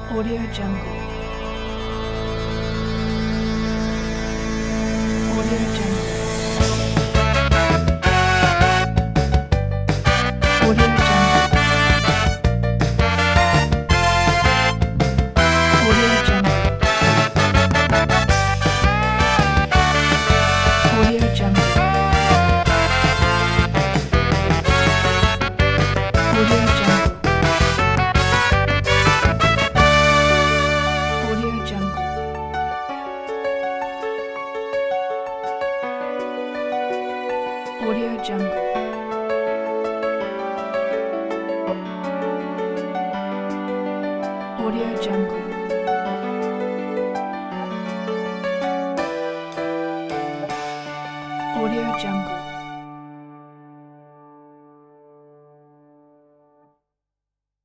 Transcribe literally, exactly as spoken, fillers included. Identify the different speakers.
Speaker 1: Audio Jungle. Audio Jungle. Audio Jungle. Audio Jungle. Audio Jungle. Audio Jungle. Audio Jungle. Audio Jungle. Audio Jungle.